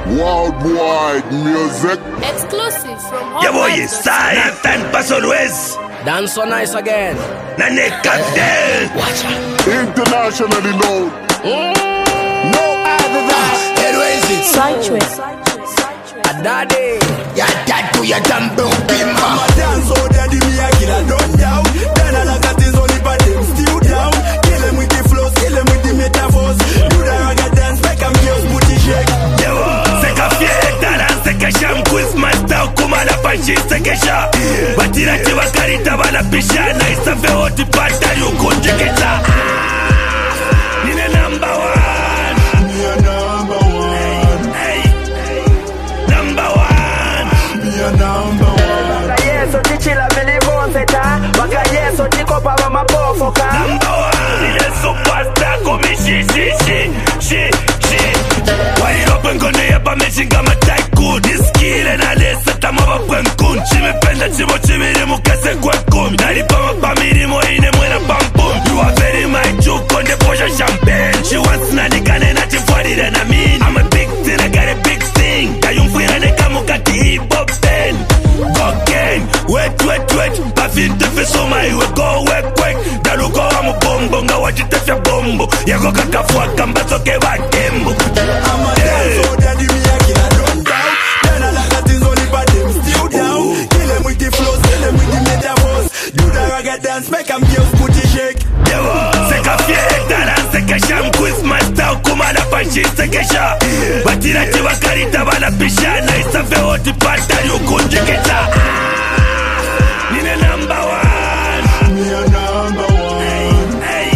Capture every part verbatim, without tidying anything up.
Worldwide music. Exclusive from Hot Yeah boy, Vibes. Sai, tan pass always. Dance so nice again. Nane Captain. Watch out. Internationally known. Mm. No other than Heroes. Sideway. A daddy. Ya tatu ya tambo bimba. I'ma dance all daddy me a kill a done down. Then I like things only but them still down. Kill them with the flows, kill them with the metaphors. Do the reggae dance, make them girls booty shake. Yo, c'est qu'à fier talent, c'est que j'aime quiz master kuma la panchi c'est que j'ai. Batira chiva carita bala pishana isa fe hoti patari ukunje kesa. Nine number one. Me a number one. Hey, number one. Me a number one. Yeso tichila vilivonseta Waka yeso tikopa mama pofoka Number one. Nine superstar kumi shi shi shi shi shi. Wide open kone ya pa meshinga ma tycoon. Iskile na lesa tama wa kwenkun. Chimependa chibo chibiri mukase kwenkun. Nalipa mapamiri mo ine mwena pampum. You are very my juke konde posha champagne. She wants na nikane na chifwadi then I mean I'm a big thing, I got a big thing. Kayumfira neka mukati hip hop ten. Cocaine, wet wet wet. Pafinte fesoma iwe go wek wek. Daluko wa mubombo nga wachitefya bombo. Yako kakafua kambazo ke wakembo. I'ma dance all daddy me a kill a done down. Then I like things only but them still down. Kill them with the flows, kill them with the metaphors. Do the reggae dance, make them girls booty shake. C'est qu'à fier talent, c'est que j'aime quiz master kuma la panchi c'est que j'ai. Batira chiva carita bala pishana isa fe hoti patari ukunje kesa. Nine number one. Me a number one. Hey,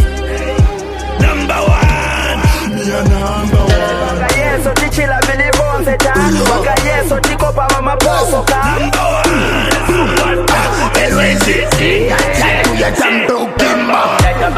number one. Me a number one. Waka yeso tichila vilivonseta Waka yeso tikopa mama pofoka Number one. Heroes. Ya tatu ya tambo bimba.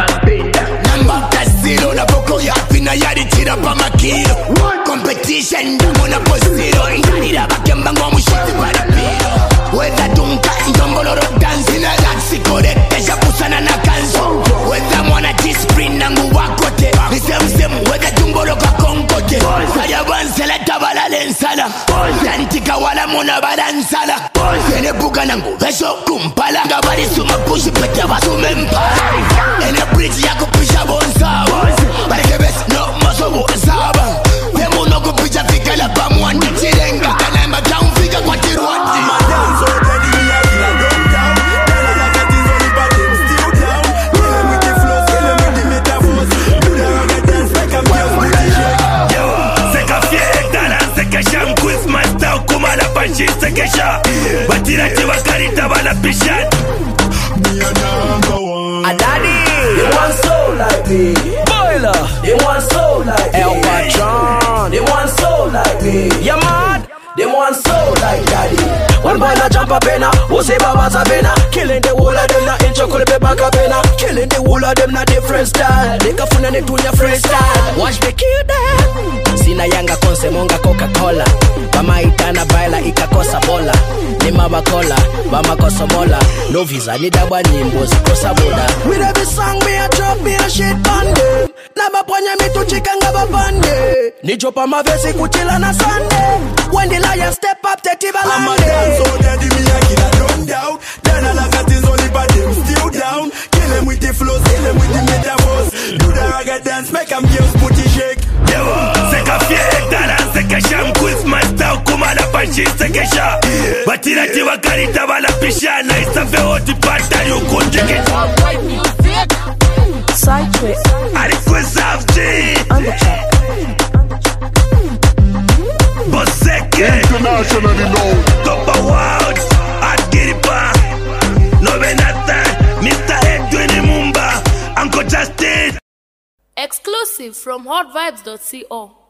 Namba kasiro na boko ya pina yadi tira pa makiro. Competition damo na posiro. Inganira bakemba ngomu shoti parapiro. Weza tunka intombolo rock dance ina laksi kore. Kesha kusana na kanzo. Weza mwana G-Spring nangu wakote. Nisem sem weza tumbolo kwa konkote. Kaya bansela tabala lensala. Tantika wala mona balansala. Ene buga nangu vesho kumpala. Ngabari suma pushi pete basume mpala. Ene bridge yako pisha bonsawa. Bareke besi no maso bonsawa. Demo no kupisha fika la pamuandi chirenga. Kanamba down fika kwa tiruandi. I'ma dance all daddy me a kill a done down. Then I like things only but them still down. Kill them with the flows, kill them with the metaphors. Do the reggae dance, make them girls booty shake. Yo, c'est qu'à fier talent, c'est que j'aime quiz master kuma la panchi c'est que j'ai. Batira chiva carita bala pishana. Me a number one. A daddy. They want soul like me Boiler. They want soul like me El Patron. They want soul like me You mad? They want soul like daddy. One boy na jump up in a, who say Baba Sabina. Killing the whole of them na in chocolate paper cabina. Killing the whole of them na different style. They ka funa ne tunya freestyle. Watch me kill them. Sina yanga konse monga Coca-Cola. Bama itana baila ikakosa bola. Ni mama kola, bama kosa mola. No visa ni dabwa nyimbo zikosa boda. With every song me a drop me a shit bande. Na maponya mi tu chikanga babande. Ni jopa mavesi kuchila na Sunday. When the lion step up, take the I'ma balance. dance all daddy me a kill a done down. Then I like things only but them still down. Kill them with the flows, kill them with the metaphors. Do the reggae dance, make them girls booty shake. Yo, c'est qu'à fier talent, c'est que j'aime quiz master kuma la panchi c'est que j'ai. Batira chiva carita bala pishana isa fe hoti patari ukunje kesa. Sideway. Ali quiz of G. On the track. Boseke. Internationally known. Topa World. Adgiripa. No Benata. Mister Edwin Mumba. Uncle Justin. Exclusive from hot vibes dot co.